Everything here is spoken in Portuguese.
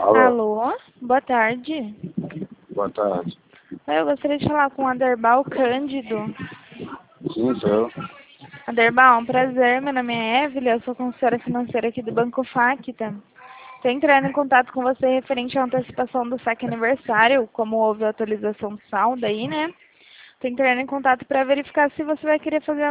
Alô, Alô, boa tarde. boa tarde. Eu gostaria de falar com o Aderbal Cândido. Sim, sou eu. Aderbal, um prazer. Meu nome é Evelyn, eu sou consultora financeira aqui do Banco Facta. Estou entrando em contato com você referente à antecipação do saque aniversário, como houve a atualização do saldo aí, né? Estou entrando em contato para verificar se você vai querer fazer